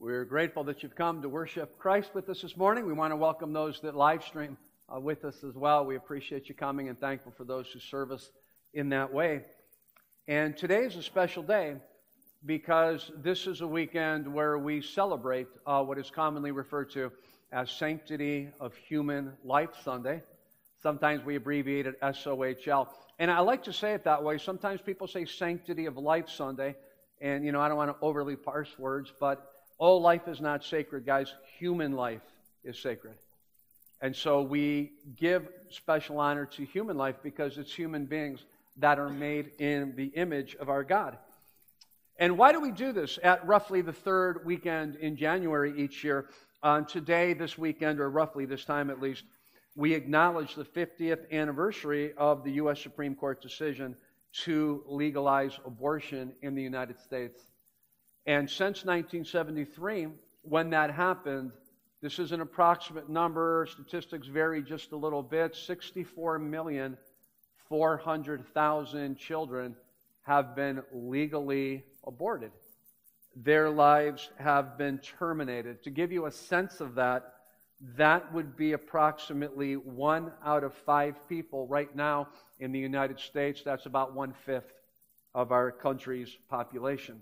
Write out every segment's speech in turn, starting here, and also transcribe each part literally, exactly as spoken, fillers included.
We're grateful that you've come to worship Christ with us this morning. We want to welcome those that live stream uh, with us as well. We appreciate you coming and thankful for those who serve us in that way. And today is a special day because this is a weekend where we celebrate uh, what is commonly referred to as Sanctity of Human Life Sunday. Sometimes we abbreviate it S O H L. And I like to say it that way. Sometimes people say Sanctity of Life Sunday. And, you know, I don't want to overly parse words, but all life is not sacred, guys. Human life is sacred. And so we give special honor to human life because it's human beings that are made in the image of our God. And why do we do this at roughly the third weekend in January each year? Uh, today, this weekend, or roughly this time at least, we acknowledge the fiftieth anniversary of the U S Supreme Court decision to legalize abortion in the United States. And since nineteen seventy-three, when that happened, this is an approximate number, statistics vary just a little bit, sixty-four million four hundred thousand children have been legally aborted. Their lives have been terminated. To give you a sense of that, that would be approximately one out of five people right now in the United States. That's about one-fifth of our country's population.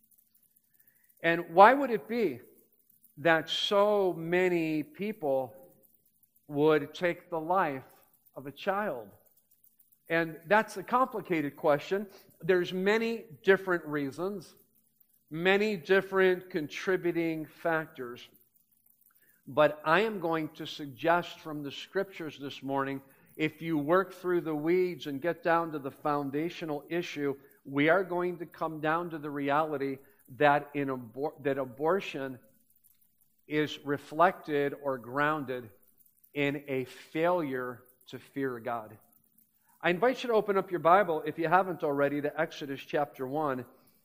And why would it be that so many people would take the life of a child? And that's a complicated question. There's many different reasons, many different contributing factors. But I am going to suggest from the Scriptures this morning, if you work through the weeds and get down to the foundational issue, we are going to come down to the reality that in abor- that abortion is reflected or grounded in a failure to fear God. I invite you to open up your Bible, if you haven't already, to Exodus chapter one.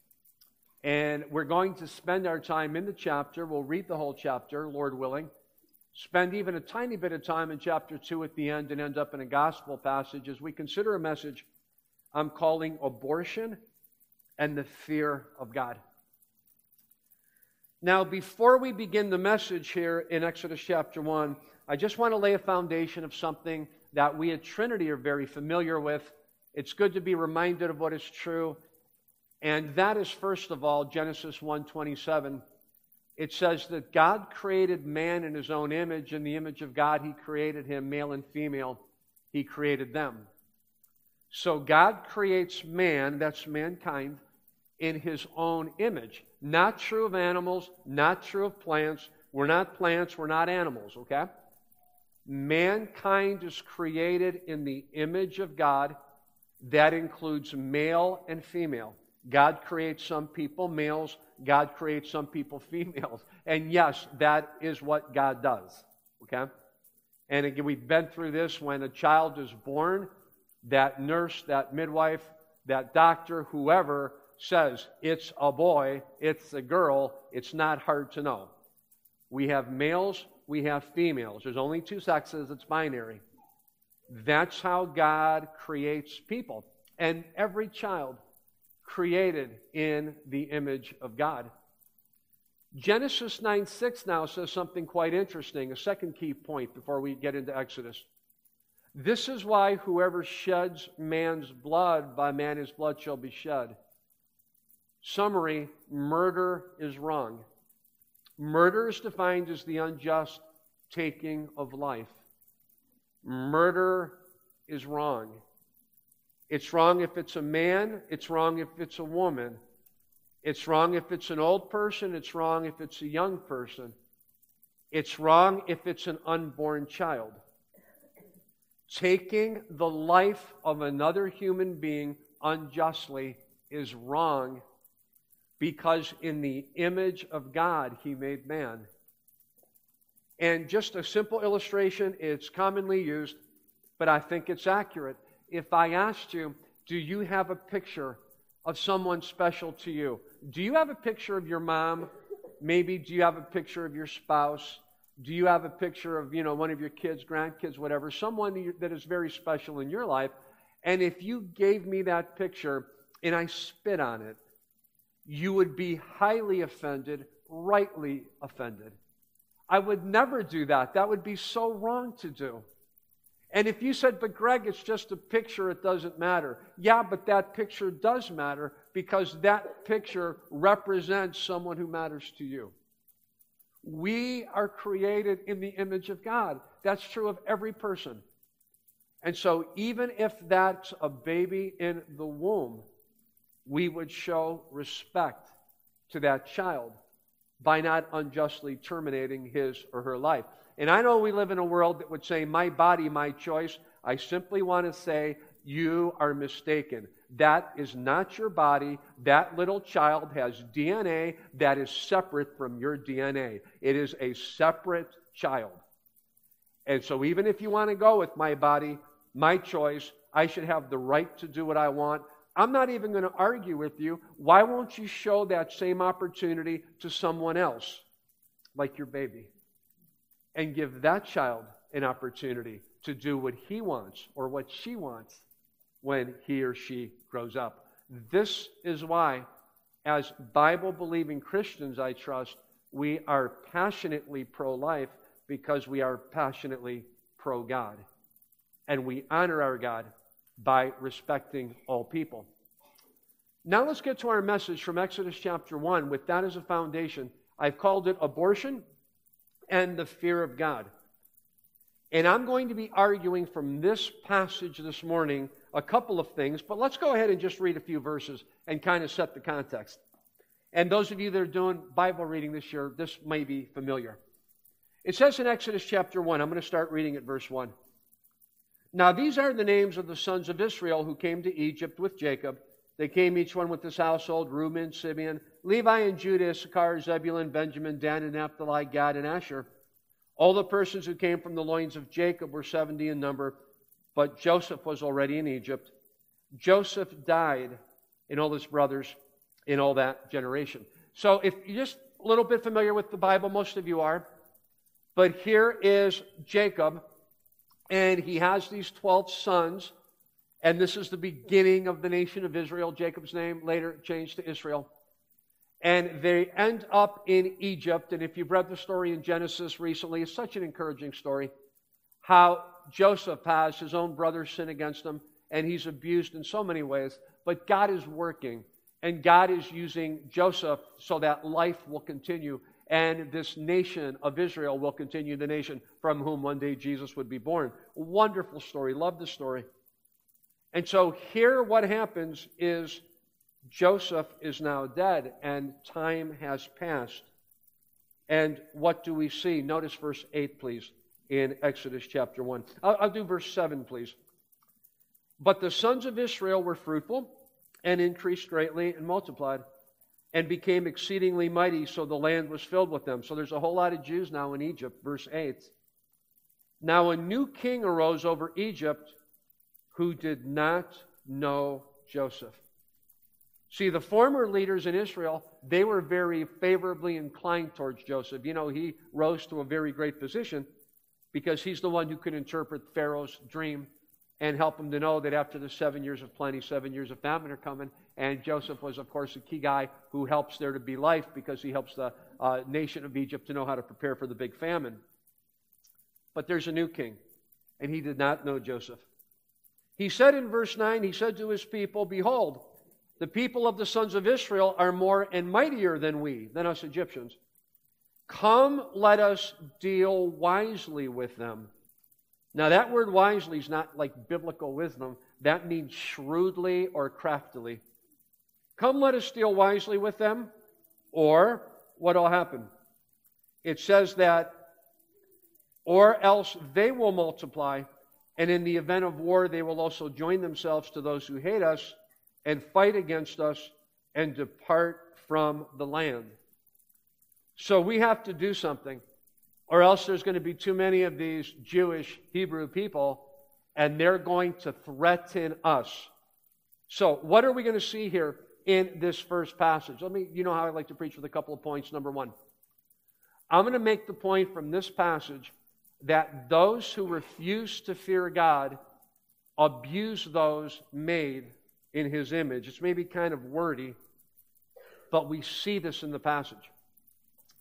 And we're going to spend our time in the chapter. We'll read the whole chapter, Lord willing. Spend even a tiny bit of time in chapter two at the end and end up in a gospel passage as we consider a message I'm calling Abortion and the Fear of God. Now, before we begin the message here in Exodus chapter one, I just want to lay a foundation of something that we at Trinity are very familiar with. It's good to be reminded of what is true. And that is, first of all, Genesis one twenty-seven. It says that God created man in His own image. In the image of God, He created him, male and female. He created them. So God creates man, that's mankind, in His own image. Not true of animals, not true of plants. We're not plants, we're not animals, okay? Mankind is created in the image of God. That includes male and female. God creates some people males, God creates some people females. And yes, that is what God does, okay? And again, we've been through this. When a child is born, that nurse, that midwife, that doctor, whoever says it's a boy, it's a girl, it's not hard to know. We have males, we have females. There's only two sexes, it's binary. That's how God creates people. And every child created in the image of God. Genesis nine six now says something quite interesting, a second key point before we get into Exodus. This is why whoever sheds man's blood, by man his blood shall be shed. Summary, murder is wrong. Murder is defined as the unjust taking of life. Murder is wrong. It's wrong if it's a man. It's wrong if it's a woman. It's wrong if it's an old person. It's wrong if it's a young person. It's wrong if it's an unborn child. Taking the life of another human being unjustly is wrong, because in the image of God, He made man. And just a simple illustration, it's commonly used, but I think it's accurate. If I asked you, do you have a picture of someone special to you? Do you have a picture of your mom? Maybe do you have a picture of your spouse? Do you have a picture of, you know, one of your kids, grandkids, whatever, someone that is very special in your life? And if you gave me that picture and I spit on it, you would be highly offended, rightly offended. I would never do that. That would be so wrong to do. And if you said, but Greg, it's just a picture, it doesn't matter. Yeah, but that picture does matter because that picture represents someone who matters to you. We are created in the image of God. That's true of every person. And so even if that's a baby in the womb, we would show respect to that child by not unjustly terminating his or her life. And I know we live in a world that would say, my body, my choice. I simply want to say, you are mistaken. That is not your body. That little child has D N A that is separate from your D N A. It is a separate child. And so even if you want to go with my body, my choice, I should have the right to do what I want. I'm not even going to argue with you. Why won't you show that same opportunity to someone else, like your baby, and give that child an opportunity to do what he wants or what she wants when he or she grows up? This is why, as Bible-believing Christians, I trust, we are passionately pro-life because we are passionately pro-God. And we honor our God by respecting all people. Now let's get to our message from Exodus chapter one. With that as a foundation, I've called it Abortion and the Fear of God. And I'm going to be arguing from this passage this morning a couple of things, but let's go ahead and just read a few verses and kind of set the context. And those of you that are doing Bible reading this year, this may be familiar. It says in Exodus chapter one, I'm going to start reading at verse one. Now these are the names of the sons of Israel who came to Egypt with Jacob. They came each one with his household: Reuben, Simeon, Levi and Judah, Issachar, Zebulun, Benjamin, Dan and Naphtali, Gad and Asher. All the persons who came from the loins of Jacob were seventy in number, but Joseph was already in Egypt. Joseph died, and all his brothers in all that generation. So if you're just a little bit familiar with the Bible, most of you are, but here is Jacob, and he has these twelve sons, and this is the beginning of the nation of Israel. Jacob's name later changed to Israel. And they end up in Egypt, and if you've read the story in Genesis recently, it's such an encouraging story, how Joseph has his own brothers sin against him, and he's abused in so many ways, but God is working, and God is using Joseph so that life will continue, and this nation of Israel will continue, the nation from whom one day Jesus would be born. Wonderful story. Love the story. And so here what happens is Joseph is now dead, and time has passed. And what do we see? Notice verse eight, please, in Exodus chapter one. I'll, I'll do verse seven, please. But the sons of Israel were fruitful and increased greatly and multiplied and became exceedingly mighty, so the land was filled with them. So there's a whole lot of Jews now in Egypt. Verse eight. Now a new king arose over Egypt who did not know Joseph. See, the former leaders in Israel, they were very favorably inclined towards Joseph. You know, he rose to a very great position because he's the one who could interpret Pharaoh's dream and help him to know that after the seven years of plenty, seven years of famine are coming. And Joseph was, of course, a key guy who helps there to be life because he helps the uh, nation of Egypt to know how to prepare for the big famine. But there's a new king, and he did not know Joseph. He said in verse nine, he said to his people, "Behold, the people of the sons of Israel are more and mightier than we, than us Egyptians. Come, let us deal wisely with them." Now that word wisely is not like biblical wisdom. That means shrewdly or craftily. Come, let us deal wisely with them, or what will happen? It says that, or else they will multiply, and in the event of war they will also join themselves to those who hate us and fight against us and depart from the land. So we have to do something, or else there's going to be too many of these Jewish Hebrew people, and they're going to threaten us. So what are we going to see here in this first passage? Let me, you know how I like to preach with a couple of points. Number one, I'm going to make the point from this passage that those who refuse to fear God abuse those made in His image. It's maybe kind of wordy, but we see this in the passage.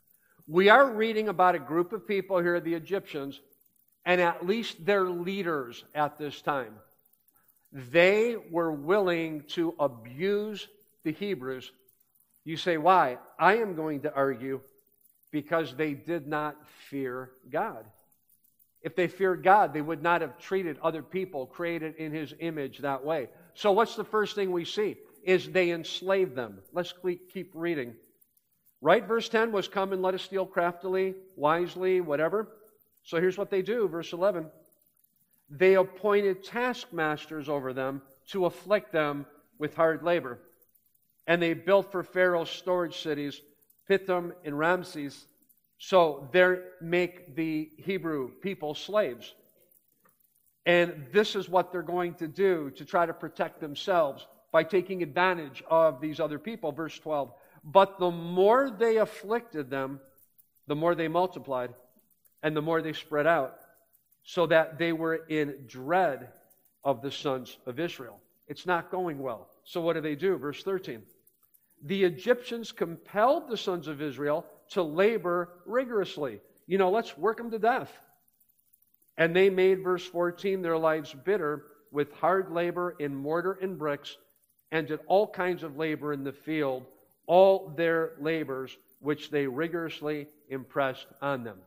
We are reading about a group of people here, the Egyptians, and at least their leaders at this time. They were willing to abuse the Hebrews. You say, why? I am going to argue because they did not fear God. If they feared God, they would not have treated other people created in His image that way. So what's the first thing we see? Is they enslaved them. Let's keep reading. Right? Verse ten was, come and let us steal craftily, wisely, whatever. So here's what they do. Verse eleven. They appointed taskmasters over them to afflict them with hard labor. And they built for Pharaoh storage cities, Pithom and Ramses. So they make the Hebrew people slaves. And this is what they're going to do to try to protect themselves by taking advantage of these other people. Verse twelve. But the more they afflicted them, the more they multiplied, and the more they spread out, so that they were in dread of the sons of Israel. It's not going well. So what do they do? Verse thirteen. The Egyptians compelled the sons of Israel to labor rigorously. You know, let's work them to death. And they made, verse fourteen, their lives bitter with hard labor in mortar and bricks, and did all kinds of labor in the field, all their labors which they rigorously impressed on them.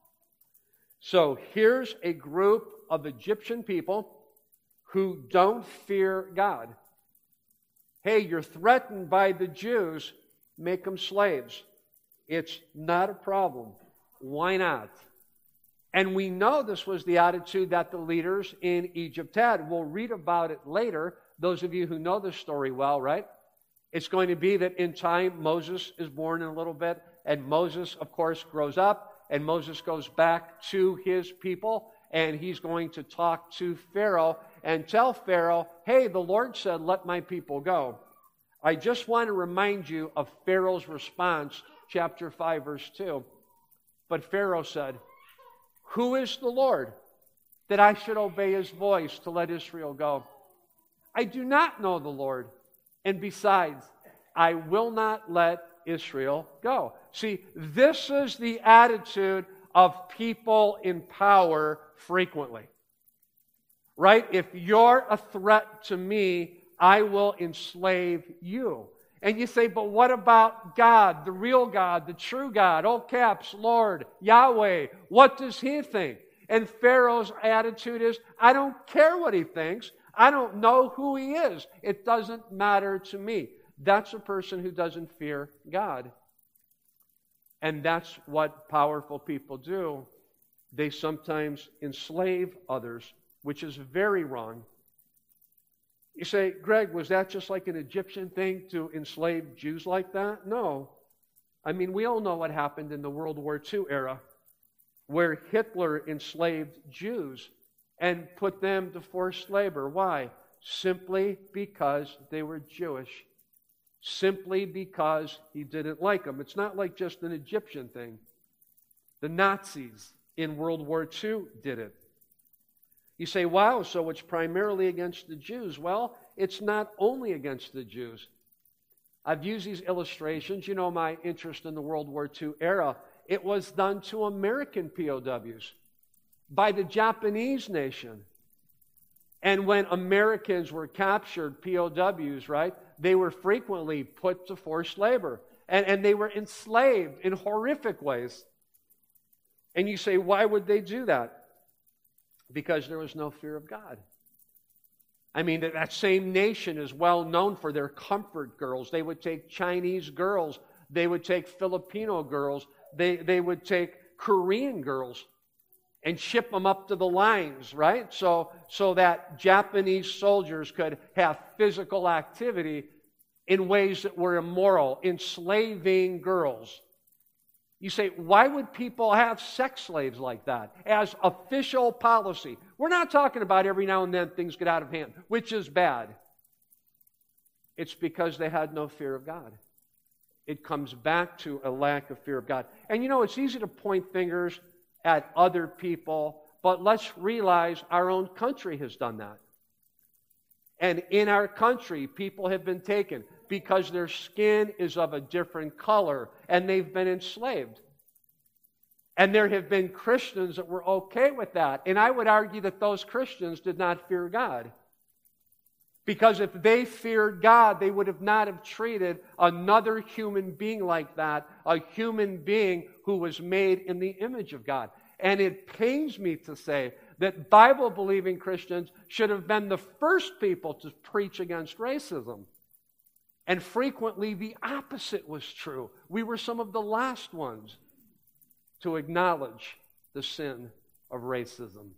So here's a group of Egyptian people who don't fear God. Hey, you're threatened by the Jews, make them slaves. It's not a problem. Why not? And we know this was the attitude that the leaders in Egypt had. We'll read about it later, those of you who know this story well, right? It's going to be that in time, Moses is born in a little bit, and Moses, of course, grows up, and Moses goes back to his people, and he's going to talk to Pharaoh and tell Pharaoh, hey, the Lord said, let my people go. I just want to remind you of Pharaoh's response, chapter five, verse two. But Pharaoh said, who is the Lord that I should obey His voice to let Israel go? I do not know the Lord. And besides, I will not let Israel go. See, this is the attitude of people in power frequently. Right? If you're a threat to me, I will enslave you. And you say, but what about God, the real God, the true God, all caps, Lord, Yahweh? What does He think? And Pharaoh's attitude is, I don't care what he thinks. I don't know who he is. It doesn't matter to me. That's a person who doesn't fear God. And that's what powerful people do. They sometimes enslave others, which is very wrong. You say, Greg, was that just like an Egyptian thing to enslave Jews like that? No. I mean, we all know what happened in the World War Two era, where Hitler enslaved Jews and put them to forced labor. Why? Simply because they were Jewish. Simply because he didn't like them. It's not like just an Egyptian thing. The Nazis in World War Two did it. You say, wow, so it's primarily against the Jews. Well, it's not only against the Jews. I've used these illustrations. You know my interest in the World War Two era. It was done to American P O Ws by the Japanese nation. And when Americans were captured, P O Ws, right, they were frequently put to forced labor. And, and they were enslaved in horrific ways. And you say, why would they do that? Because there was no fear of God. I mean, that same nation is well known for their comfort girls. They would take Chinese girls. They would take Filipino girls. They, they would take Korean girls and ship them up to the lines, right? So, so that Japanese soldiers could have physical activity in ways that were immoral, enslaving girls. You say, why would people have sex slaves like that as official policy? We're not talking about every now and then things get out of hand, which is bad. It's because they had no fear of God. It comes back to a lack of fear of God. And you know, it's easy to point fingers at other people, but let's realize our own country has done that. And in our country, people have been taken because their skin is of a different color and they've been enslaved. And there have been Christians that were okay with that. And I would argue that those Christians did not fear God. Because if they feared God, they would have not have treated another human being like that, a human being who was made in the image of God. And it pains me to say that Bible-believing Christians should have been the first people to preach against racism. And frequently the opposite was true. We were some of the last ones to acknowledge the sin of racism.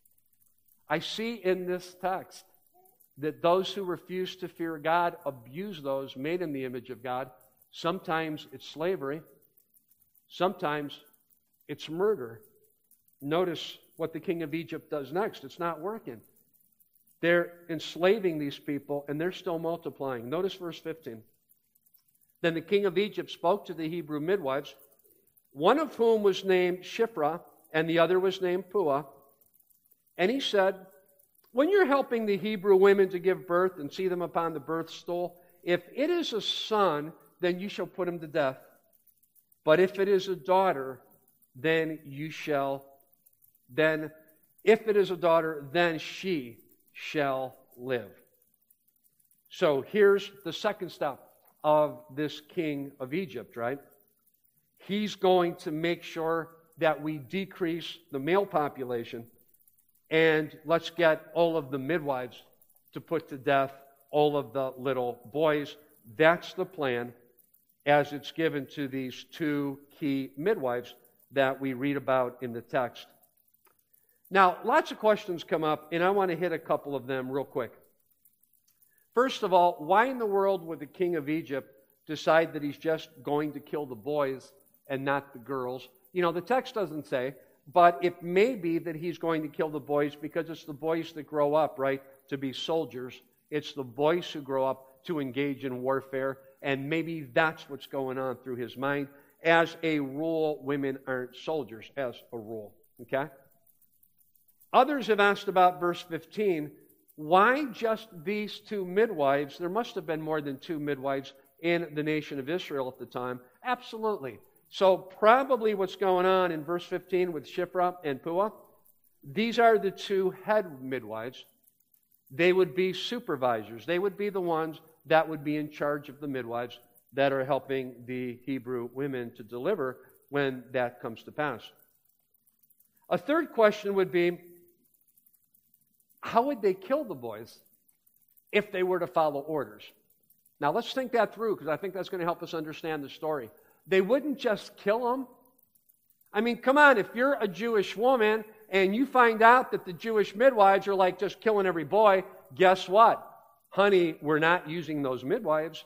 I see in this text that those who refuse to fear God abuse those made in the image of God. Sometimes it's slavery. Sometimes it's murder. Notice what the king of Egypt does next. It's not working. They're enslaving these people, and they're still multiplying. Notice verse fifteen. Then the king of Egypt spoke to the Hebrew midwives, one of whom was named Shiphrah, and the other was named Puah. And he said, when you're helping the Hebrew women to give birth and see them upon the birth stool, if it is a son, then you shall put him to death. But if it is a daughter, then you shall, then, if it is a daughter, then she shall live. So here's the second step of this king of Egypt, right? He's going to make sure that we decrease the male population, and let's get all of the midwives to put to death all of the little boys. That's the plan as it's given to these two key midwives that we read about in the text. Now, lots of questions come up, and I want to hit a couple of them real quick. First of all, why in the world would the king of Egypt decide that he's just going to kill the boys and not the girls? You know, the text doesn't say, but it may be that he's going to kill the boys because it's the boys that grow up, right, to be soldiers. It's the boys who grow up to engage in warfare, and maybe that's what's going on through his mind. As a rule, women aren't soldiers, as a rule, okay? Others have asked about verse fifteen. Why just these two midwives? There must have been more than two midwives in the nation of Israel at the time. Absolutely. So probably what's going on in verse fifteen with Shiphrah and Puah, these are the two head midwives. They would be supervisors. They would be the ones that would be in charge of the midwives that are helping the Hebrew women to deliver when that comes to pass. A third question would be, how would they kill the boys if they were to follow orders? Now let's think that through, because I think that's going to help us understand the story. They wouldn't just kill them. I mean, come on, if you're a Jewish woman and you find out that the Jewish midwives are like just killing every boy, guess what? Honey, we're not using those midwives.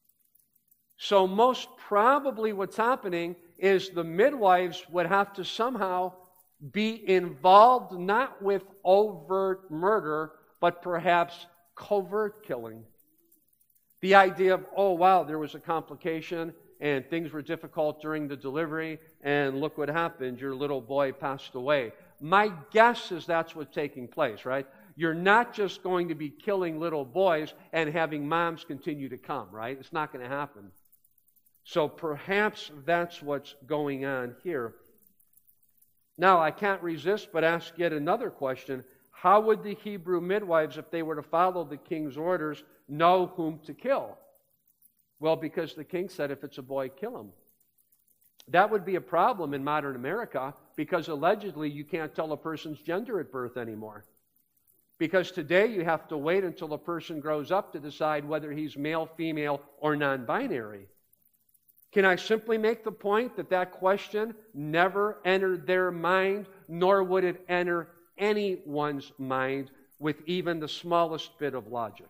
So most probably what's happening is the midwives would have to somehow be involved not with overt murder, but perhaps covert killing. The idea of, oh wow, there was a complication and things were difficult during the delivery, and look what happened, your little boy passed away. My guess is that's what's taking place, right? You're not just going to be killing little boys and having moms continue to come, right? It's not going to happen. So perhaps that's what's going on here. Now, I can't resist but ask yet another question. How would the Hebrew midwives, if they were to follow the king's orders, know whom to kill? Well, because the king said, if it's a boy, kill him. That would be a problem in modern America, because allegedly you can't tell a person's gender at birth anymore. Because today you have to wait until a person grows up to decide whether he's male, female, or non-binary. Can I simply make the point that that question never entered their mind, nor would it enter anyone's mind with even the smallest bit of logic?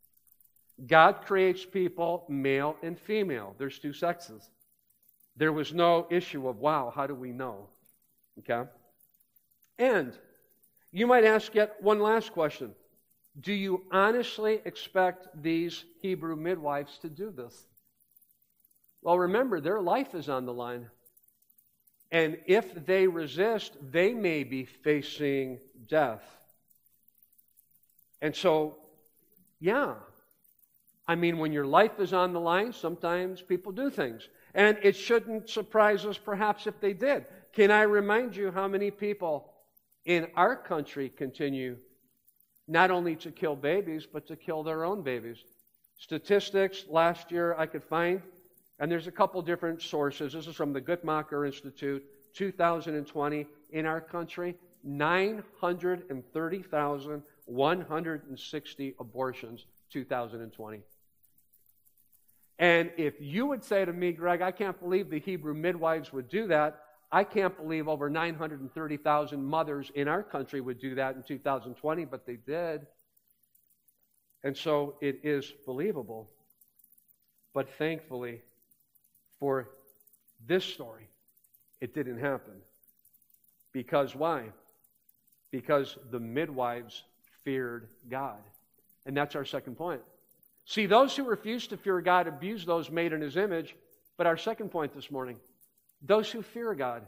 God creates people male and female. There's two sexes. There was no issue of, wow, how do we know? Okay? And you might ask yet one last question. Do you honestly expect these Hebrew midwives to do this? Well, remember, their life is on the line. And if they resist, they may be facing death. And so, yeah. I mean, when your life is on the line, sometimes people do things. And it shouldn't surprise us, perhaps, if they did. can I remind you how many people in our country continue not only to kill babies, but to kill their own babies? Statistics last year I could find, and there's a couple different sources. This is from the Guttmacher Institute, two thousand twenty. In our country, nine hundred thirty thousand one hundred sixty abortions, two thousand twenty. And if you would say to me, Greg, I can't believe the Hebrew midwives would do that, I can't believe over nine hundred thirty thousand mothers in our country would do that in two thousand twenty, but they did. And so it is believable. But thankfully, for this story, it didn't happen. Because why? Because the midwives feared God. And that's our second point. See, those who refuse to fear God abuse those made in His image. But our second point this morning, those who fear God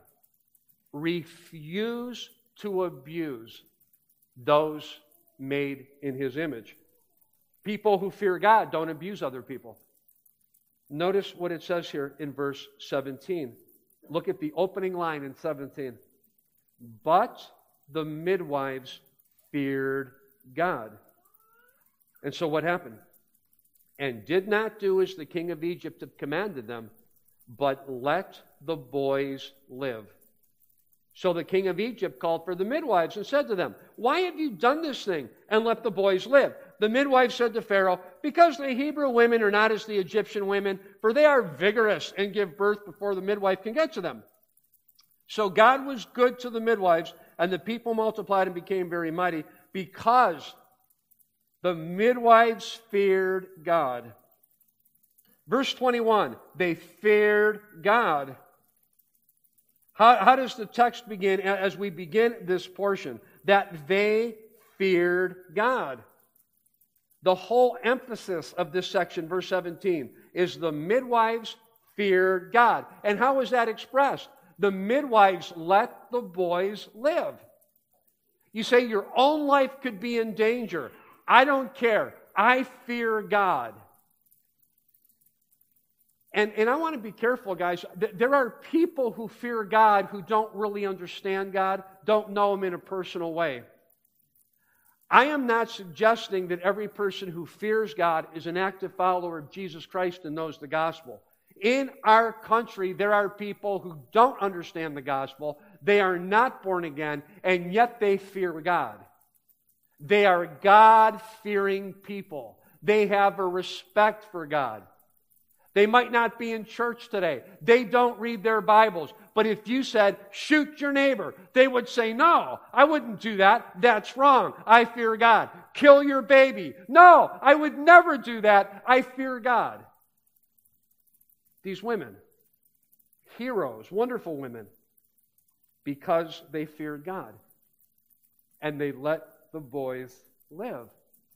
refuse to abuse those made in His image. People who fear God don't abuse other people. Notice what it says here in verse seventeen. Look at the opening line in seventeen. But the midwives feared God. And so what happened? And did not do as the king of Egypt had commanded them, but let the boys live. So the king of Egypt called for the midwives and said to them, why have you done this thing and let the boys live? The midwives said to Pharaoh, because the Hebrew women are not as the Egyptian women, for they are vigorous and give birth before the midwife can get to them. So God was good to the midwives, and the people multiplied and became very mighty, because the midwives feared God. Verse twenty-one, they feared God. How, how does the text begin as we begin this portion? That they feared God. The whole emphasis of this section, verse seventeen, is the midwives feared God. And how is that expressed? The midwives let the boys live. You say your own life could be in danger. I don't care. I fear God. And, and I want to be careful, guys. There are people who fear God who don't really understand God, don't know Him in a personal way. I am not suggesting that every person who fears God is an active follower of Jesus Christ and knows the gospel. In our country, there are people who don't understand the gospel. They are not born again, and yet they fear God. They are God-fearing people. They have a respect for God. They might not be in church today. They don't read their Bibles. But if you said, shoot your neighbor, they would say, no, I wouldn't do that. That's wrong. I fear God. Kill your baby. No, I would never do that. I fear God. These women, heroes, wonderful women, because they feared God. And they let the boys live.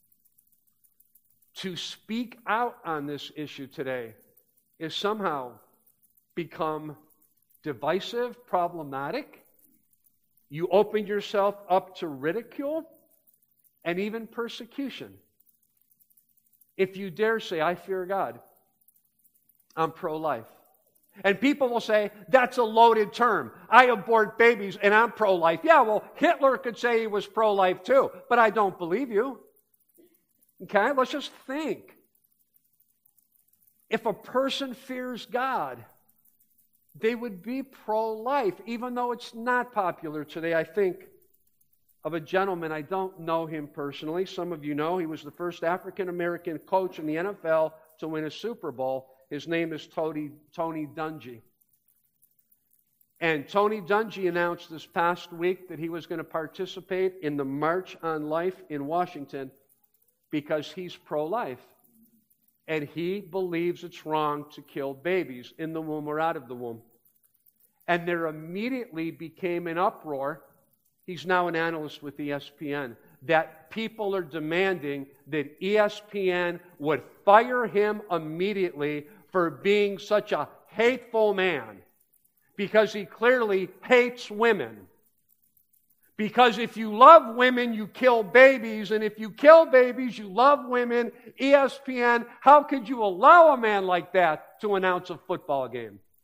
To speak out on this issue today is somehow become divisive, problematic. You open yourself up to ridicule and even persecution. If you dare say, I fear God, I'm pro-life. And people will say, that's a loaded term. I abort babies and I'm pro-life. Yeah, well, Hitler could say he was pro-life too, but I don't believe you. Okay, let's just think. If a person fears God, they would be pro-life, even though it's not popular today. I think of a gentleman, I don't know him personally. Some of you know he was the first African-American coach in the N F L to win a Super Bowl. His name is Tony, Tony Dungy. And Tony Dungy announced this past week that he was going to participate in the March on Life in Washington because he's pro-life. And he believes it's wrong to kill babies in the womb or out of the womb. And there immediately became an uproar. He's now an analyst with E S P N. That people are demanding that E S P N would fire him immediately for being such a hateful man. Because he clearly hates women. Because if you love women, you kill babies. And if you kill babies, you love women. E S P N, how could you allow a man like that to announce a football game?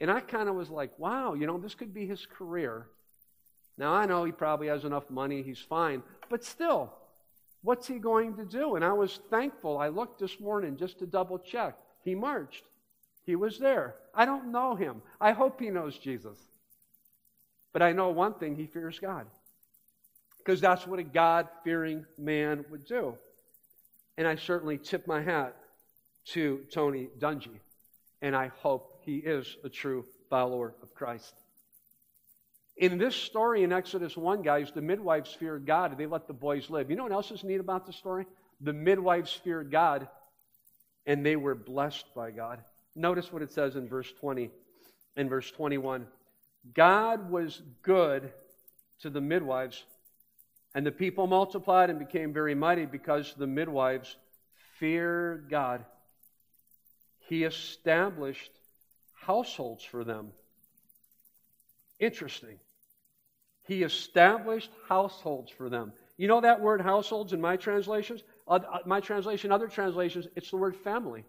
And I kind of was like, wow, you know, this could be his career. Now, I know he probably has enough money, he's fine. But still, what's he going to do? And I was thankful. I looked this morning just to double check. He marched. He was there. I don't know him. I hope he knows Jesus. But I know one thing, he fears God. Because that's what a God-fearing man would do. And I certainly tip my hat to Tony Dungy. And I hope he is a true follower of Christ. In this story in Exodus one, guys, the midwives feared God and they let the boys live. You know what else is neat about the story? The midwives feared God and they were blessed by God. Notice what it says in verse twenty and verse twenty-one. God was good to the midwives, and the people multiplied and became very mighty because the midwives feared God. He established households for them. Interesting. He established households for them. You know that word households in my translations? Uh, my translation, other translations, it's the word family.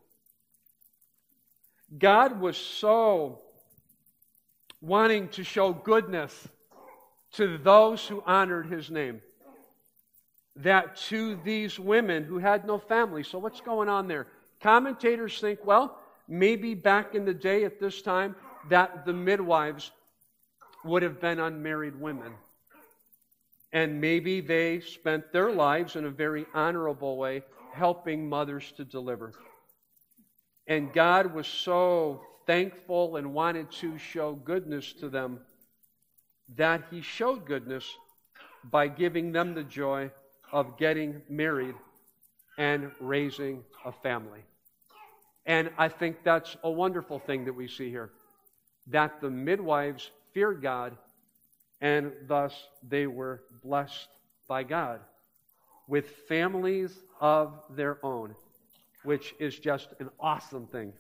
God was so wanting to show goodness to those who honored His name, that to these women who had no family. So what's going on there? Commentators think, well, maybe back in the day at this time, that the midwives would have been unmarried women. And maybe they spent their lives in a very honorable way helping mothers to deliver. And God was so thankful and wanted to show goodness to them that He showed goodness by giving them the joy of getting married and raising a family. And I think that's a wonderful thing that we see here, that the midwives feared God and thus they were blessed by God with families of their own, which is just an awesome thing.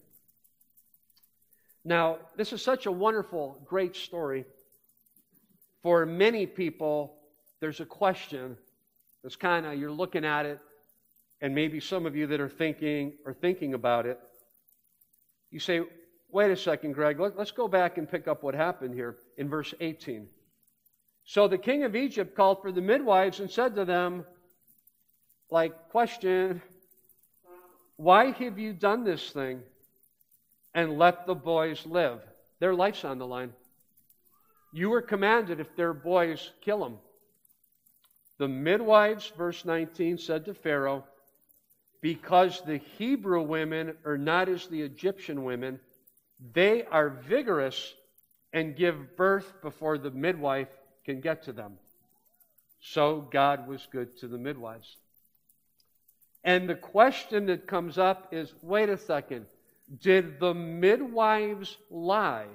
Now, this is such a wonderful, great story. For many people, there's a question that's kind of, you're looking at it, and maybe some of you that are thinking or thinking about it, you say, wait a second, Greg, let, let's go back and pick up what happened here in verse eighteen. So the king of Egypt called for the midwives and said to them, like, question, why have you done this thing and let the boys live? Their life's on the line. You were commanded, if they're boys, kill them. The midwives, verse nineteen, said to Pharaoh, because the Hebrew women are not as the Egyptian women, they are vigorous and give birth before the midwife can get to them. So God was good to the midwives. And the question that comes up is, wait a second, did the midwives lie?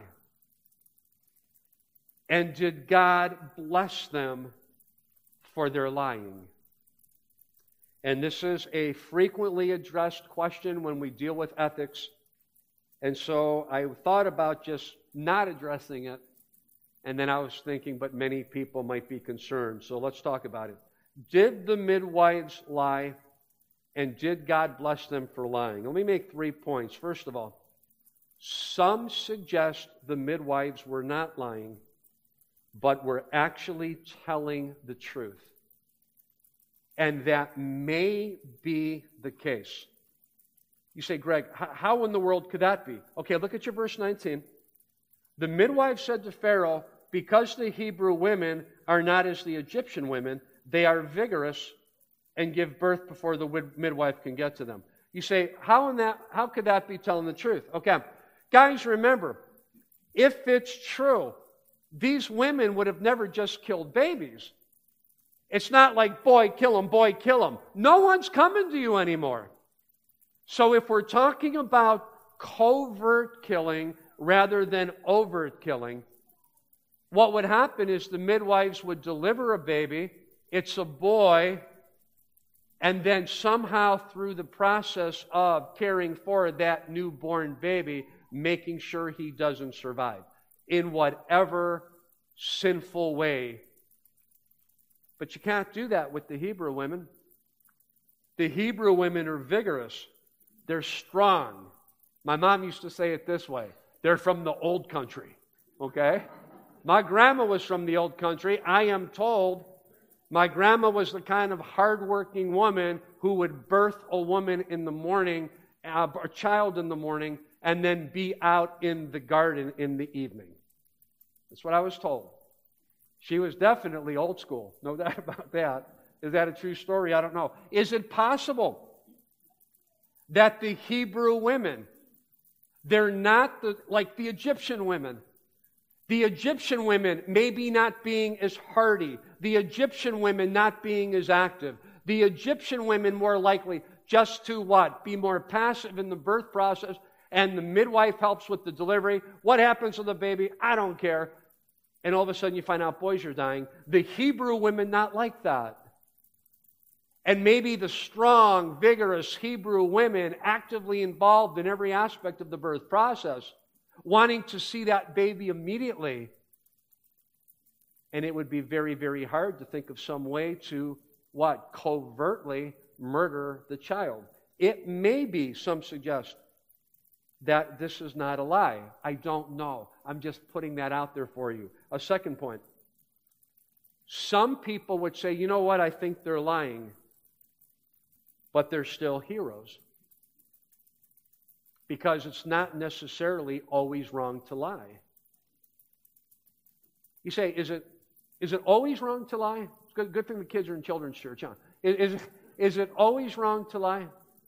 And did God bless them for their lying? And this is a frequently addressed question when we deal with ethics. And so I thought about just not addressing it. And then I was thinking, but many people might be concerned. So let's talk about it. Did the midwives lie? And did God bless them for lying? Let me make three points. First of all, some suggest the midwives were not lying, but were actually telling the truth. And that may be the case. You say, Greg, how in the world could that be? Okay, look at your verse nineteen. The midwife said to Pharaoh, because the Hebrew women are not as the Egyptian women, they are vigorous and give birth before the midwife can get to them. You say, how in that? How could that be telling the truth? Okay, guys, remember, if it's true, these women would have never just killed babies. It's not like, boy, kill them, boy, kill them. No one's coming to you anymore. So if we're talking about covert killing rather than overt killing, what would happen is the midwives would deliver a baby, it's a boy, and then somehow through the process of caring for that newborn baby, making sure he doesn't survive in whatever sinful way. But you can't do that with the Hebrew women. The Hebrew women are vigorous. They're strong. My mom used to say it this way. They're from the old country, okay? My grandma was from the old country. I am told my grandma was the kind of hardworking woman who would birth a woman in the morning, uh, a child in the morning, and then be out in the garden in the evening. That's what I was told. She was definitely old school, no doubt about that. Is that a true story? I don't know. Is it possible that the Hebrew women, they're not the, like the Egyptian women? The Egyptian women maybe not being as hardy. The Egyptian women not being as active. The Egyptian women more likely just to what? Be more passive in the birth process, and the midwife helps with the delivery. What happens to the baby? I don't care. And all of a sudden you find out boys are dying. The Hebrew women not like that. And maybe the strong, vigorous Hebrew women actively involved in every aspect of the birth process, wanting to see that baby immediately. And it would be very, very hard to think of some way to, what, covertly murder the child. It may be, some suggest, that this is not a lie. I don't know. I'm just putting that out there for you. A second point. Some people would say, you know what, I think they're lying, but they're still heroes. Because it's not necessarily always wrong to lie. You say, is it is it always wrong to lie? It's good, good thing the kids are in children's church, huh? Is, is, is it always wrong to lie?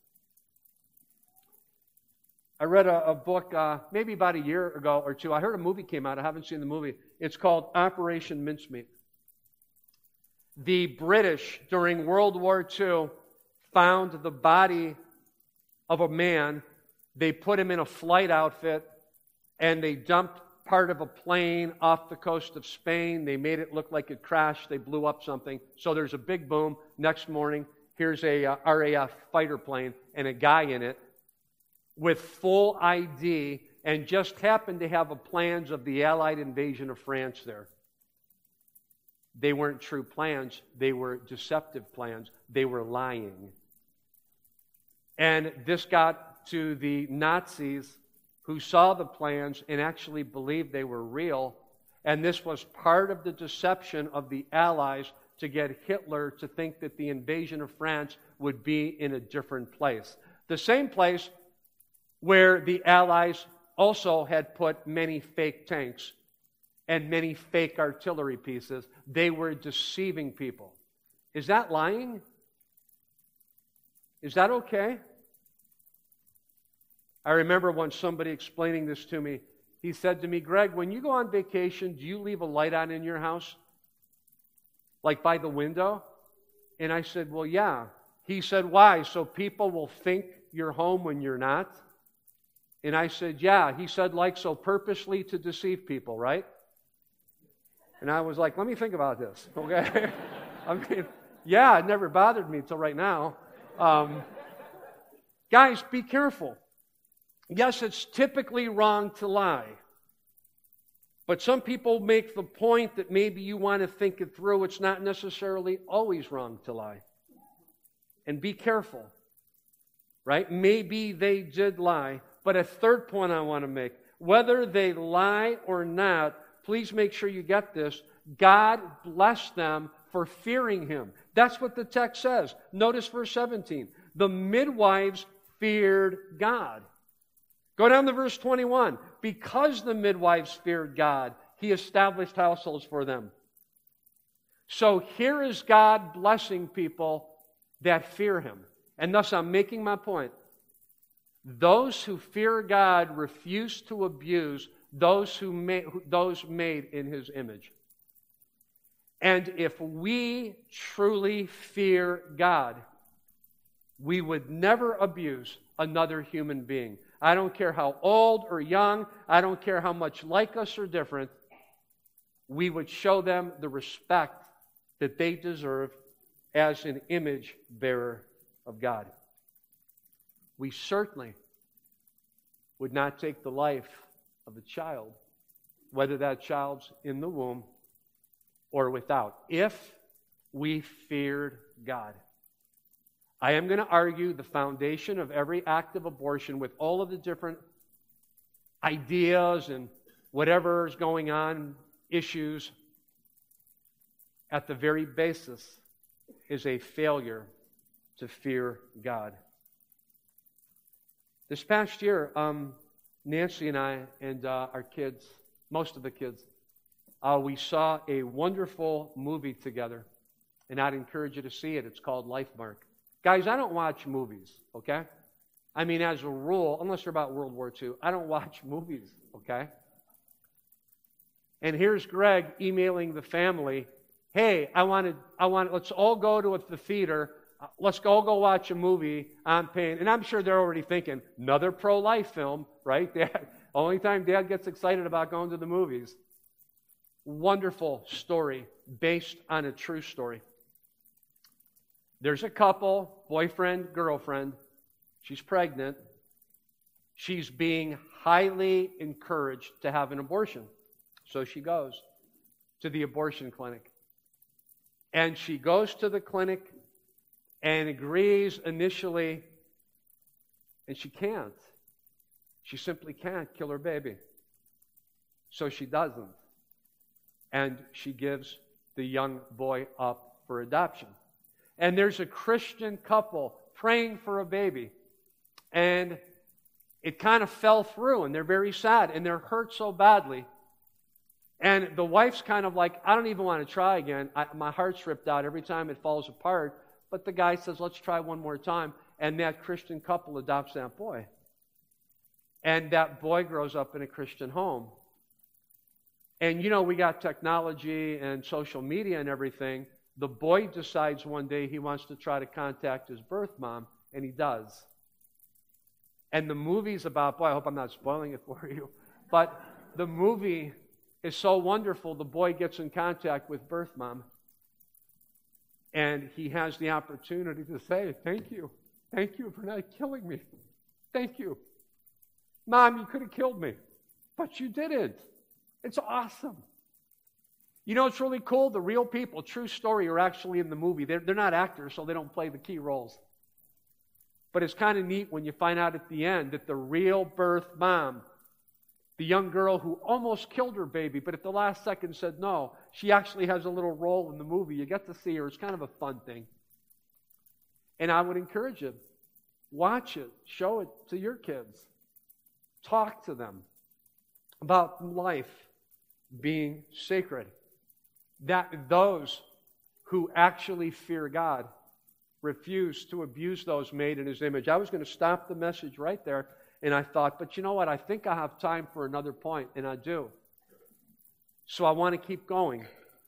I read a, a book uh, maybe about a year ago or two. I heard a movie came out. I haven't seen the movie. It's called Operation Mincemeat. The British, during World War Two, found the body of a man. They put him in a flight outfit, and they dumped part of a plane off the coast of Spain. They made it look like it crashed. They blew up something. So there's a big boom. Next morning, here's a uh, R A F fighter plane and a guy in it with full I D, and just happened to have a plans of the Allied invasion of France there. They weren't true plans. They were deceptive plans. They were lying. And this got to the Nazis, who saw the plans and actually believed they were real. And this was part of the deception of the Allies to get Hitler to think that the invasion of France would be in a different place. The same place where the Allies also had put many fake tanks and many fake artillery pieces. They were deceiving people. Is that lying? Is that okay? I remember once somebody explaining this to me. He said to me, Greg, when you go on vacation, do you leave a light on in your house? Like by the window? And I said, well, yeah. He said, why? So people will think you're home when you're not? And I said, yeah. He said, like so purposely to deceive people, right? And I was like, let me think about this, okay? I mean, yeah, it never bothered me until right now. Um, guys, be careful. Yes, it's typically wrong to lie. But some people make the point that maybe you want to think it through. It's not necessarily always wrong to lie. And be careful, right? Maybe they did lie. But a third point I want to make, whether they lie or not, please make sure you get this. God blessed them for fearing Him. That's what the text says. Notice verse seventeen. The midwives feared God. Go down to verse twenty-one. Because the midwives feared God, He established households for them. So here is God blessing people that fear Him. And thus I'm making my point. Those who fear God refuse to abuse those who made, those made in His image. And if we truly fear God, we would never abuse another human being. I don't care how old or young, I don't care how much like us or different, we would show them the respect that they deserve as an image bearer of God. We certainly would not take the life of a child, whether that child's in the womb or without, if we feared God. I am going to argue the foundation of every act of abortion with all of the different ideas and whatever is going on, issues, at the very basis is a failure to fear God. This past year, um, Nancy and I and uh, our kids, most of the kids, uh, we saw a wonderful movie together. And I'd encourage you to see it. It's called Lifemark. Guys, I don't watch movies, okay? I mean, as a rule, unless they're about World War Two, I don't watch movies, okay? And here's Greg emailing the family, hey, I wanted, I want, let's all go to the theater. Let's all go watch a movie. I'm paying. And I'm sure they're already thinking, another pro-life film, right? Dad, only time Dad gets excited about going to the movies. Wonderful story based on a true story. There's a couple, boyfriend, girlfriend. She's pregnant. She's being highly encouraged to have an abortion. So she goes to the abortion clinic. And she goes to the clinic and agrees initially, and she can't. She simply can't kill her baby. So she doesn't. And she gives the young boy up for adoption. And there's a Christian couple praying for a baby. And it kind of fell through, and they're very sad, and they're hurt so badly. And the wife's kind of like, I don't even want to try again. I, my heart's ripped out every time it falls apart. But the guy says, let's try one more time. And that Christian couple adopts that boy. And that boy grows up in a Christian home. And, you know, we got technology and social media and everything. The boy decides one day he wants to try to contact his birth mom, and he does. And the movie's about, boy, I hope I'm not spoiling it for you, but the movie is so wonderful. The boy gets in contact with birth mom, and he has the opportunity to say, thank you. Thank you for not killing me. Thank you. Mom, you could have killed me, but you didn't. It's awesome. You know, it's really cool. The real people, true story, are actually in the movie. They're, they're not actors, so they don't play the key roles. But it's kind of neat when you find out at the end that the real birth mom, the young girl who almost killed her baby, but at the last second said no, she actually has a little role in the movie. You get to see her. It's kind of a fun thing. And I would encourage you, watch it. Show it to your kids. Talk to them about life being sacred. That those who actually fear God refuse to abuse those made in His image. I was going to stop the message right there, and I thought, but you know what? I think I have time for another point, and I do. So I want to keep going.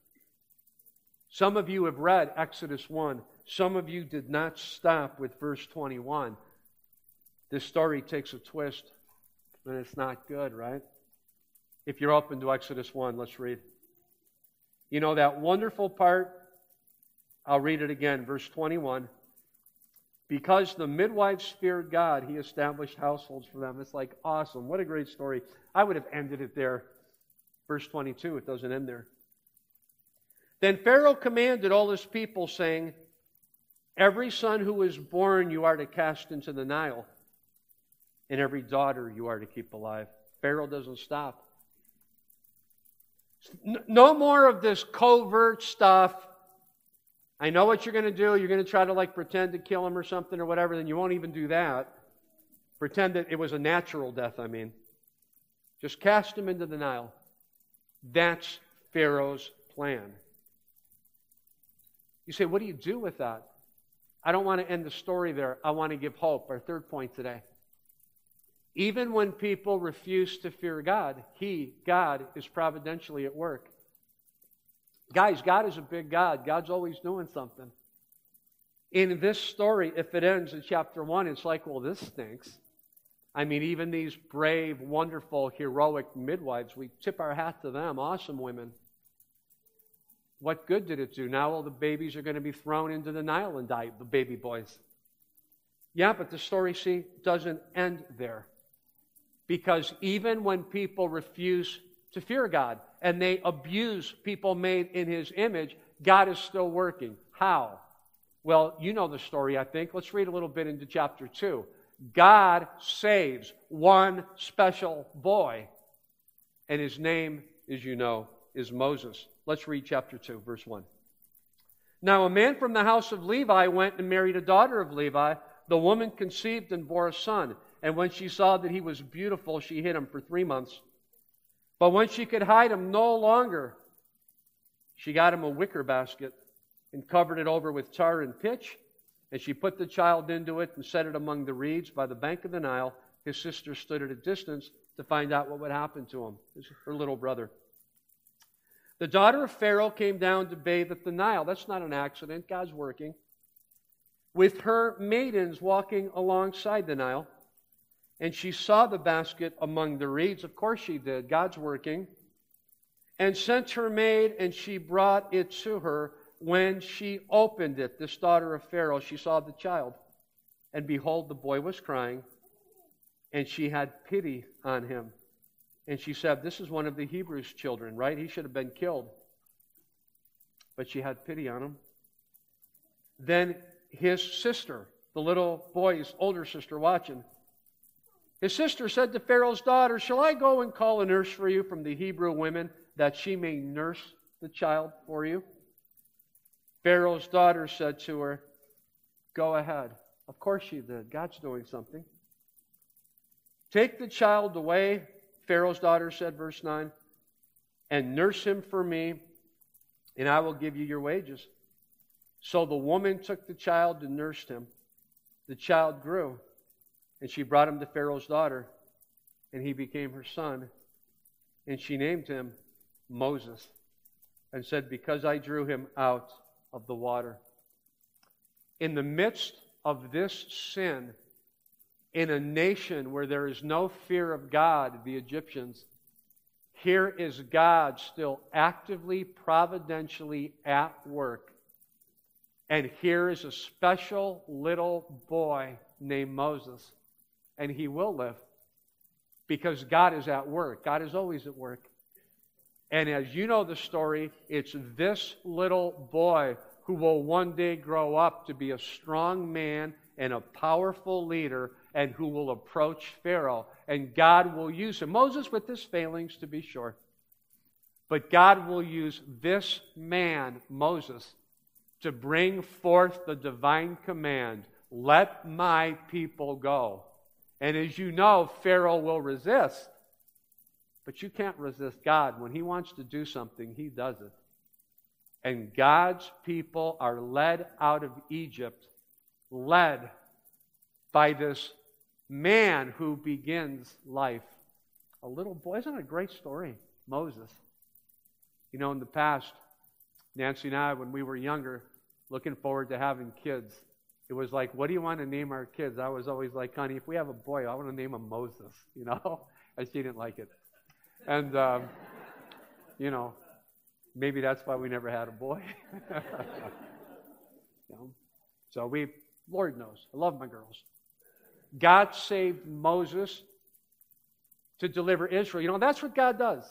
Some of you have read Exodus one. Some of you did not stop with verse twenty-one. This story takes a twist, and it's not good, right? If you're open to Exodus one, let's read. You know that wonderful part? I'll read it again, verse twenty-one. Because the midwives feared God, He established households for them. It's like, awesome. What a great story. I would have ended it there. Verse twenty-two, it doesn't end there. Then Pharaoh commanded all his people, saying, every son who is born you are to cast into the Nile, and every daughter you are to keep alive. Pharaoh doesn't stop. No more of this covert stuff. I know what you're going to do. You're going to try to like pretend to kill him or something or whatever. Then you won't even do that. Pretend that it was a natural death, I mean. Just cast him into the Nile. That's Pharaoh's plan. You say, what do you do with that? I don't want to end the story there. I want to give hope. Our third point today. Even when people refuse to fear God, He, God, is providentially at work. Guys, God is a big God. God's always doing something. In this story, if it ends in chapter one, it's like, well, this stinks. I mean, even these brave, wonderful, heroic midwives, we tip our hat to them. Awesome women. What good did it do? Now all the babies are going to be thrown into the Nile and die, the baby boys. Yeah, but the story, see, doesn't end there. Because even when people refuse to fear God and they abuse people made in His image, God is still working. How? Well, you know the story, I think. Let's read a little bit into chapter two. God saves one special boy, and his name, as you know, is Moses. Let's read chapter two, verse one. Now a man from the house of Levi went and married a daughter of Levi. The woman conceived and bore a son, and when she saw that he was beautiful, she hid him for three months. But when she could hide him no longer, she got him a wicker basket and covered it over with tar and pitch, and she put the child into it and set it among the reeds by the bank of the Nile. His sister stood at a distance to find out what would happen to him, her little brother. The daughter of Pharaoh came down to bathe at the Nile. That's not an accident. God's working. With her maidens walking alongside the Nile. And she saw the basket among the reeds. Of course she did. God's working. And sent her maid, and she brought it to her. When she opened it, this daughter of Pharaoh, she saw the child. And behold, the boy was crying. And she had pity on him. And she said, this is one of the Hebrews' children, right? He should have been killed. But she had pity on him. Then his sister, the little boy's older sister watching, his sister said to Pharaoh's daughter, shall I go and call a nurse for you from the Hebrew women, that she may nurse the child for you? Pharaoh's daughter said to her, go ahead. Of course she did. God's doing something. Take the child away, Pharaoh's daughter said, verse nine, and nurse him for me, and I will give you your wages. So the woman took the child and nursed him. The child grew, and she brought him to Pharaoh's daughter, and he became her son. And she named him Moses, and said, because I drew him out of the water. In the midst of this sin, in a nation where there is no fear of God, the Egyptians, here is God still actively, providentially at work. And here is a special little boy named Moses. And he will live because God is at work. God is always at work. And as you know the story, it's this little boy who will one day grow up to be a strong man and a powerful leader, and who will approach Pharaoh. And God will use him. Moses with his failings, to be sure. But God will use this man, Moses, to bring forth the divine command, let my people go. And as you know, Pharaoh will resist. But you can't resist God. When He wants to do something, He does it. And God's people are led out of Egypt, led by this man who begins life. A little boy. Isn't it a great story? Moses. You know, in the past, Nancy and I, when we were younger, looking forward to having kids, it was like, what do you want to name our kids? I was always like, honey, if we have a boy, I want to name him Moses, you know? And she didn't like it. And, um, you know, maybe that's why we never had a boy. You know? So we, Lord knows, I love my girls. God saved Moses to deliver Israel. You know, that's what God does.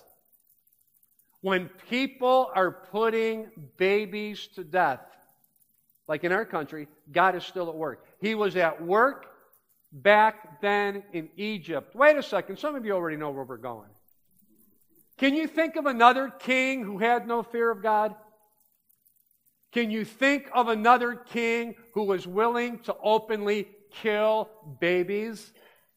When people are putting babies to death, like in our country, God is still at work. He was at work back then in Egypt. Wait a second, some of you already know where we're going. Can you think of another king who had no fear of God? Can you think of another king who was willing to openly kill babies?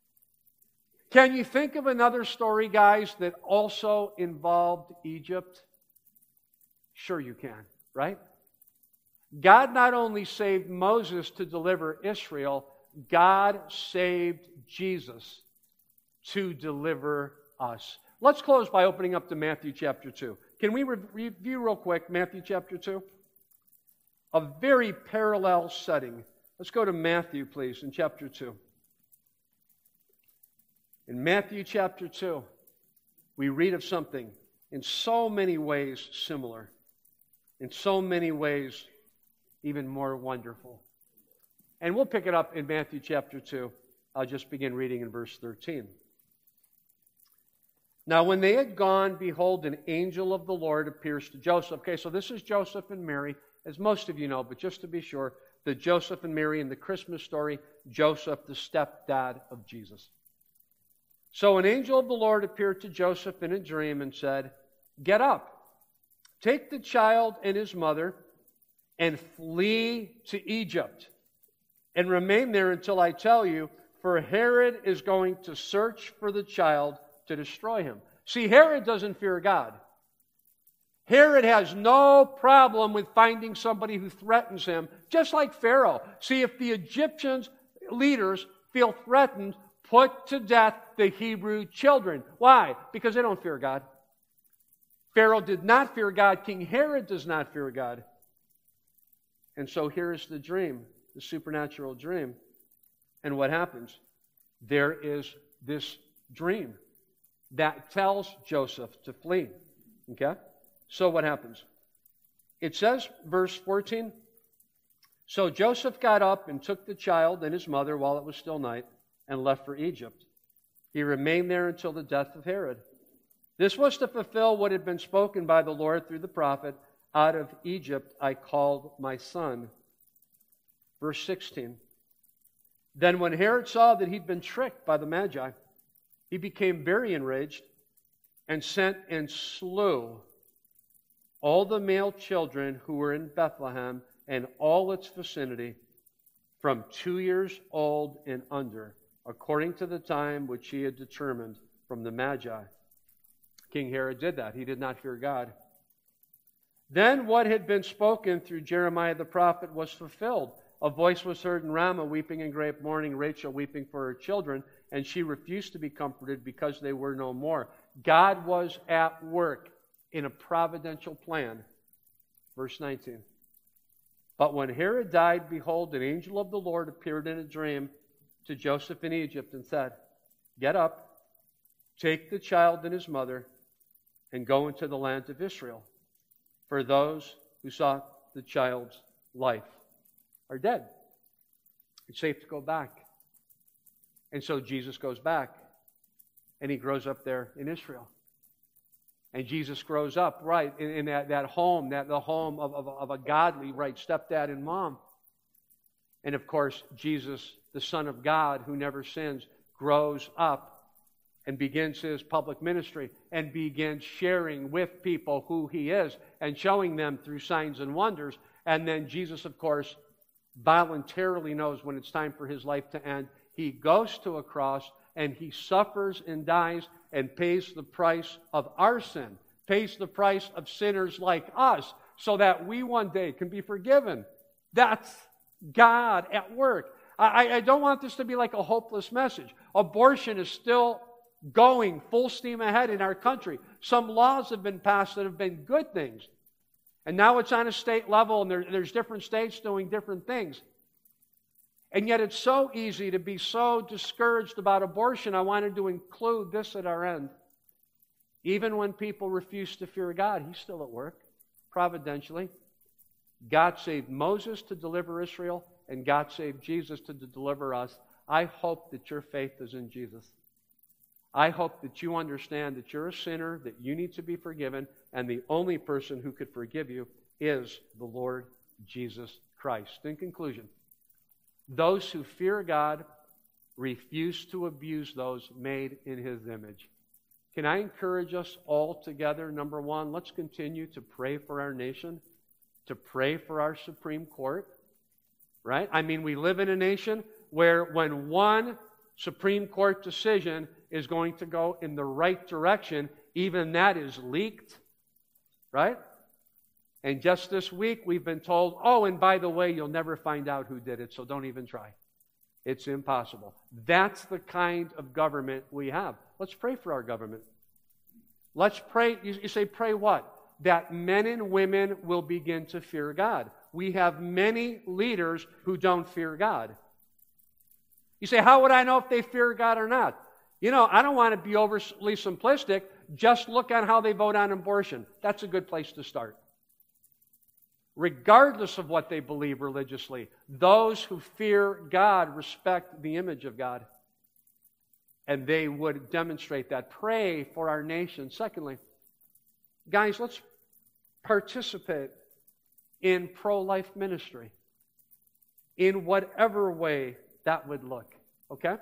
Can you think of another story, guys, that also involved Egypt? Sure you can, right? God not only saved Moses to deliver Israel, God saved Jesus to deliver us. Let's close by opening up to Matthew chapter two. Can we re- review real quick Matthew chapter two? A very parallel setting. Let's go to Matthew, please, in chapter two. In Matthew chapter two, we read of something in so many ways similar, in so many ways even more wonderful. And we'll pick it up in Matthew chapter two. I'll just begin reading in verse thirteen. Now, when they had gone, behold, an angel of the Lord appears to Joseph. Okay, so this is Joseph and Mary, as most of you know, but just to be sure, the Joseph and Mary in the Christmas story, Joseph, the stepdad of Jesus. So an angel of the Lord appeared to Joseph in a dream and said, "Get up, take the child and his mother, and flee to Egypt, and remain there until I tell you, for Herod is going to search for the child to destroy him." See, Herod doesn't fear God. Herod has no problem with finding somebody who threatens him, just like Pharaoh. See, if the Egyptians leaders feel threatened, put to death the Hebrew children. Why? Because they don't fear God. Pharaoh did not fear God. King Herod does not fear God. And so here's the dream, the supernatural dream. And what happens? There is this dream that tells Joseph to flee. Okay? So what happens? It says, verse fourteen, "So Joseph got up and took the child and his mother while it was still night and left for Egypt. He remained there until the death of Herod. This was to fulfill what had been spoken by the Lord through the prophet, 'Out of Egypt I called my son.'" Verse sixteen, "Then when Herod saw that he'd been tricked by the Magi, he became very enraged and sent and slew all the male children who were in Bethlehem and all its vicinity from two years old and under, according to the time which he had determined from the Magi." King Herod did that. He did not fear God. "Then what had been spoken through Jeremiah the prophet was fulfilled. A voice was heard in Ramah, weeping in great mourning, Rachel weeping for her children, and she refused to be comforted because they were no more." God was at work in a providential plan. Verse nineteen, "But when Herod died, behold, an angel of the Lord appeared in a dream to Joseph in Egypt and said, 'Get up, take the child and his mother, and go into the land of Israel, for those who sought the child's life are dead.'" It's safe to go back. And so Jesus goes back, and he grows up there in Israel. And Jesus grows up, right, in, in that, that home, that the home of, of, of a godly, right, stepdad and mom. And of course, Jesus, the Son of God, who never sins, grows up and begins his public ministry and begins sharing with people who he is and showing them through signs and wonders. And then Jesus, of course, voluntarily knows when it's time for his life to end. He goes to a cross and he suffers and dies and pays the price of our sin, pays the price of sinners like us, so that we one day can be forgiven. That's God at work. I, I don't want this to be like a hopeless message. Abortion is still going full steam ahead in our country. Some laws have been passed that have been good things. And now it's on a state level, and there, there's different states doing different things. And yet it's so easy to be so discouraged about abortion. I wanted to include this at our end. Even when people refuse to fear God, he's still at work, providentially. God saved Moses to deliver Israel, and God saved Jesus to deliver us. I hope that your faith is in Jesus. I hope that you understand that you're a sinner, that you need to be forgiven, and the only person who could forgive you is the Lord Jesus Christ. In conclusion, those who fear God refuse to abuse those made in his image. Can I encourage us all together? Number one, let's continue to pray for our nation, to pray for our Supreme Court, right? I mean, we live in a nation where when one Supreme Court decision is going to go in the right direction, even that is leaked, right? And just this week, we've been told, oh, and by the way, you'll never find out who did it, so don't even try. It's impossible. That's the kind of government we have. Let's pray for our government. Let's pray. You, you say, pray what? That men and women will begin to fear God. We have many leaders who don't fear God. You say, how would I know if they fear God or not? You know, I don't want to be overly simplistic. Just look at how they vote on abortion. That's a good place to start. Regardless of what they believe religiously, those who fear God respect the image of God. And they would demonstrate that. Pray for our nation. Secondly, guys, let's participate in pro-life ministry. in whatever way that would look, okay?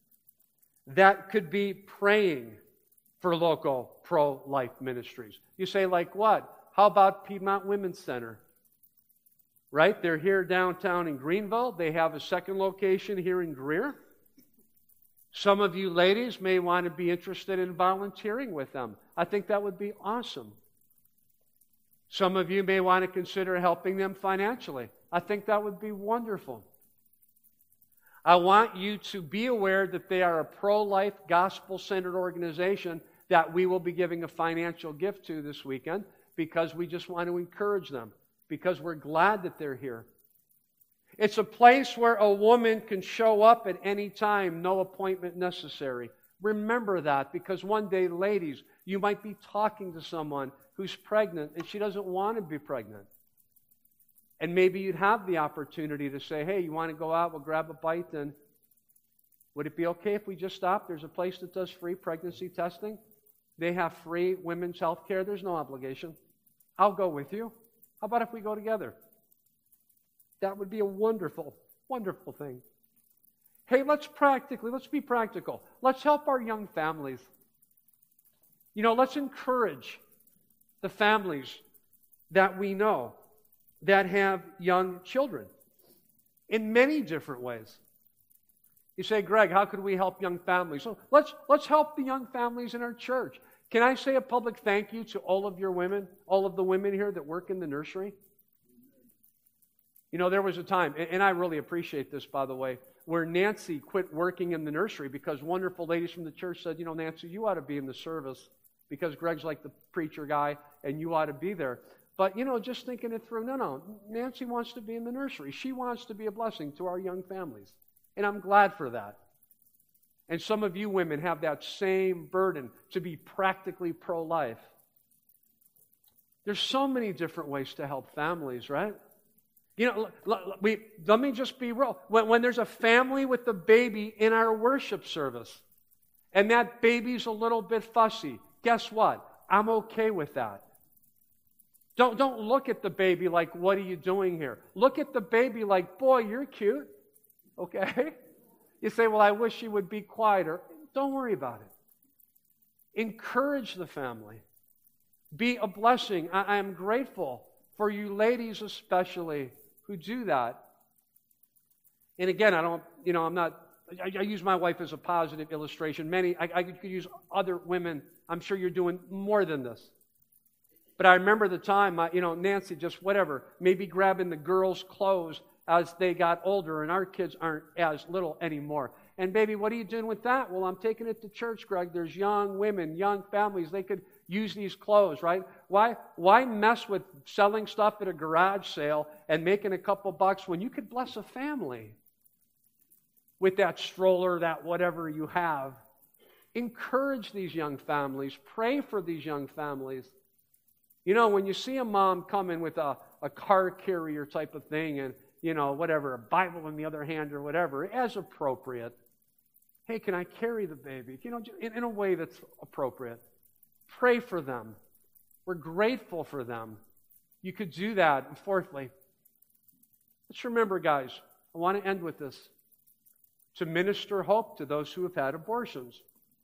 That could be praying for local pro-life ministries. You say, like what? How about Piedmont Women's Center? Right? They're here downtown in Greenville. They have a second location here in Greer. Some of you ladies may want to be interested in volunteering with them. I think that would be awesome. Some of you may want to consider helping them financially. I think that would be wonderful. I want you to be aware that they are a pro-life, gospel-centered organization that we will be giving a financial gift to this weekend because we just want to encourage them, because we're glad that they're here. It's a place where a woman can show up at any time, no appointment necessary. Remember that, because one day, ladies, you might be talking to someone who's pregnant and she doesn't want to be pregnant. And maybe you'd have the opportunity to say, hey, you want to go out, we'll grab a bite, and would it be okay if we just stop? There's a place that does free pregnancy testing. They have free women's health care. There's no obligation. I'll go with you. How about if we go together? That would be a wonderful, wonderful thing. Hey, let's practically, let's be practical. Let's help our young families. You know, let's encourage the families that we know that have young children in many different ways. You say, Greg, how could we help young families? So let's, let's help the young families in our church. Can I say a public thank you to all of your women, all of the women here that work in the nursery? You know, there was a time, and I really appreciate this, by the way, where Nancy quit working in the nursery because wonderful ladies from the church said, you know, Nancy, you ought to be in the service because Greg's like the preacher guy and you ought to be there. But, you know, just thinking it through, no, no, Nancy wants to be in the nursery. She wants to be a blessing to our young families. And I'm glad for that. And some of you women have that same burden to be practically pro-life. There's so many different ways to help families, right? You know, we, let me just be real. When, when there's a family with a baby in our worship service, and that baby's a little bit fussy, guess what? I'm okay with that. Don't, don't look at the baby like, what are you doing here? Look at the baby like, boy, you're cute. Okay? You say, well, I wish she would be quieter. Don't worry about it. Encourage the family. Be a blessing. I, I am grateful for you ladies especially who do that. And again, I don't, you know, I'm not, I, I use my wife as a positive illustration. Many, I, I could use other women. I'm sure you're doing more than this. But I remember the time, you know, Nancy just whatever, maybe grabbing the girls' clothes as they got older, and our kids aren't as little anymore. And baby, what are you doing with that? Well, I'm taking it to church, Greg. There's young women, young families. They could use these clothes, right? Why, why mess with selling stuff at a garage sale and making a couple bucks when you could bless a family with that stroller, that whatever you have? Encourage these young families. Pray for these young families. You know, when you see a mom come in with a, a car carrier type of thing and, you know, whatever, a Bible in the other hand or whatever, as appropriate. Hey, can I carry the baby? You know, in, in a way that's appropriate. Pray for them. We're grateful for them. You could do that. And fourthly, let's remember, guys, I want to end with this. To minister hope to those who have had abortions.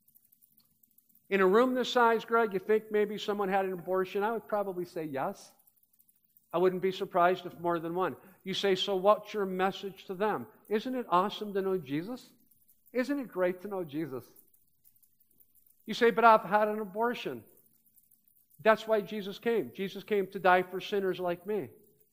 In a room this size, Greg, you think maybe someone had an abortion? I would probably say yes. I wouldn't be surprised if more than one. You say, so what's your message to them? Isn't it awesome to know Jesus? Isn't it great to know Jesus? You say, but I've had an abortion. That's why Jesus came. Jesus came to die for sinners like me.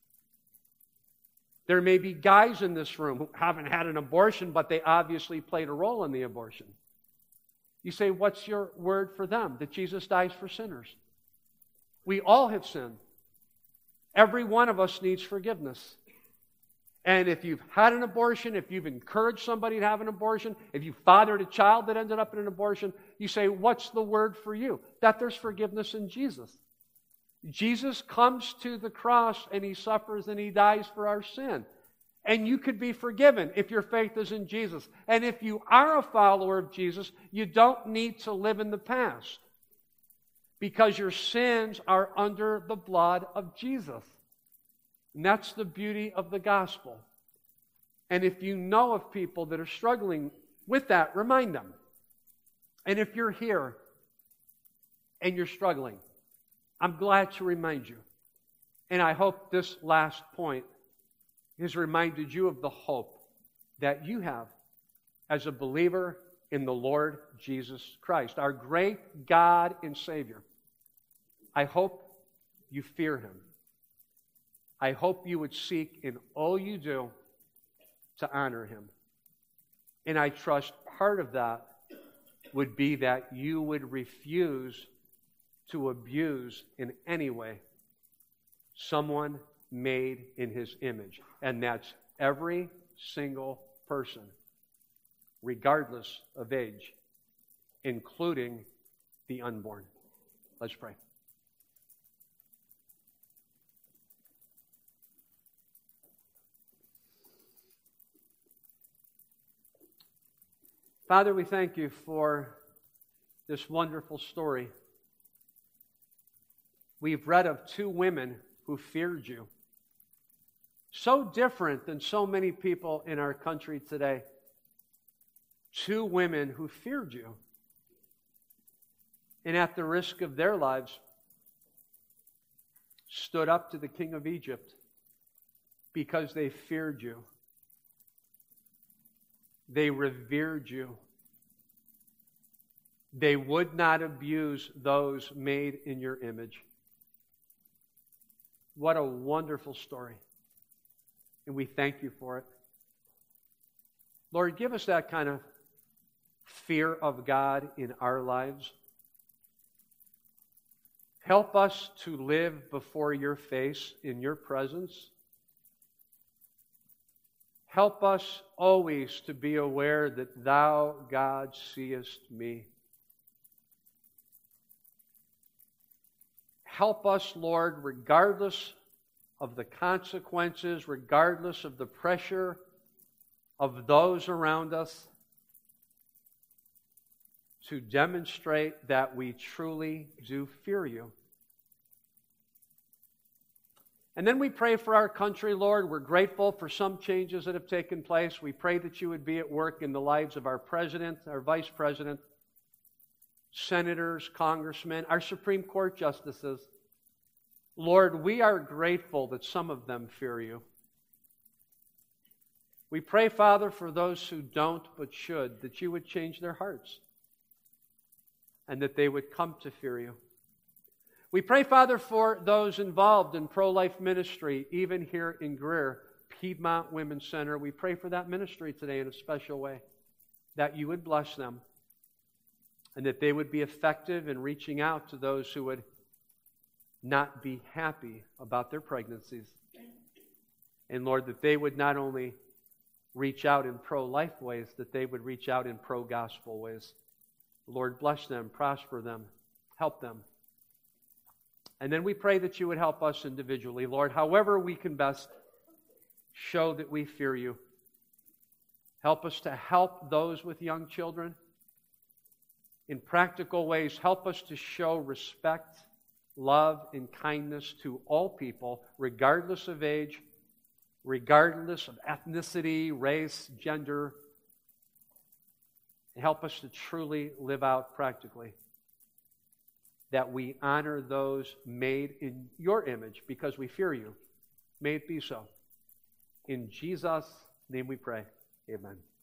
There may be guys in this room who haven't had an abortion, but they obviously played a role in the abortion. You say, what's your word for them? That Jesus dies for sinners. We all have sinned. Every one of us needs forgiveness. And if you've had an abortion, if you've encouraged somebody to have an abortion, if you fathered a child that ended up in an abortion, you say, what's the word for you? That there's forgiveness in Jesus. Jesus comes to the cross and He suffers and He dies for our sin. And you could be forgiven if your faith is in Jesus. And if you are a follower of Jesus, you don't need to live in the past. Because your sins are under the blood of Jesus. And that's the beauty of the gospel. And if you know of people that are struggling with that, remind them. And if you're here and you're struggling, I'm glad to remind you. And I hope this last point has reminded you of the hope that you have as a believer in the Lord Jesus Christ, our great God and Savior. I hope you fear Him. I hope you would seek in all you do to honor Him. And I trust part of that would be that you would refuse to abuse in any way someone made in His image. And that's every single person, regardless of age, including the unborn. Let's pray. Father, we thank you for this wonderful story. We've read of two women who feared you. So different than so many people in our country today. Two women who feared you. And at the risk of their lives, stood up to the king of Egypt because they feared you. They revered you. They would not abuse those made in your image. What a wonderful story. And we thank you for it. Lord, give us that kind of fear of God in our lives. Help us to live before your face in your presence. Help us always to be aware that thou, God, seest me. Help us, Lord, regardless of the consequences, regardless of the pressure of those around us, to demonstrate that we truly do fear you. And then we pray for our country, Lord. We're grateful for some changes that have taken place. We pray that you would be at work in the lives of our president, our vice president, senators, congressmen, our Supreme Court justices. Lord, we are grateful that some of them fear you. We pray, Father, for those who don't but should, that you would change their hearts and that they would come to fear you. We pray, Father, for those involved in pro-life ministry, even here in Greer, Piedmont Women's Center. We pray for that ministry today in a special way, that you would bless them and that they would be effective in reaching out to those who would not be happy about their pregnancies. And Lord, that they would not only reach out in pro-life ways, that they would reach out in pro-gospel ways. Lord, bless them, prosper them, help them. And then we pray that you would help us individually, Lord, however we can best show that we fear you. Help us to help those with young children in practical ways. Help us to show respect, love, and kindness to all people, regardless of age, regardless of ethnicity, race, gender. And help us to truly live out practically that we honor those made in your image because we fear you. May it be so. In Jesus' name we pray. Amen.